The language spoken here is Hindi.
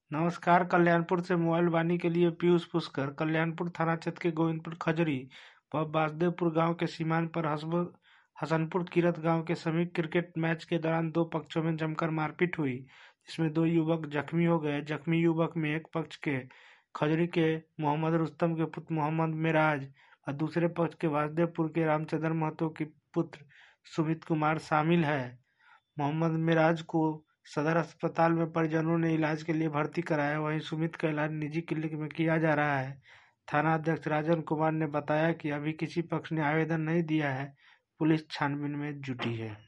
नमस्कार। कल्याणपुर से मोबाइल वाणी के लिए पीयूष पुष्कर। कल्याणपुर थाना क्षेत्र के गोविंदपुर खजरी व बासदेवपुर गांव के सीमांत पर हसनपुर किरत गांव के समीप क्रिकेट मैच के दौरान दो पक्षों में जमकर मारपीट हुई, जिसमें दो युवक जख्मी हो गए। जख्मी युवक में एक पक्ष के खजरी के मोहम्मद रुस्तम के पुत्र मोहम्मद मिराज और दूसरे पक्ष के वासुदेवपुर के रामचंद्र महतो के पुत्र सुमित कुमार शामिल है। मोहम्मद मिराज को सदर अस्पताल में परिजनों ने इलाज के लिए भर्ती कराया, वहीं सुमित का इलाज निजी क्लिनिक में किया जा रहा है। थाना अध्यक्ष राजन कुमार ने बताया कि अभी किसी पक्ष ने आवेदन नहीं दिया है। पुलिस छानबीन में जुटी है।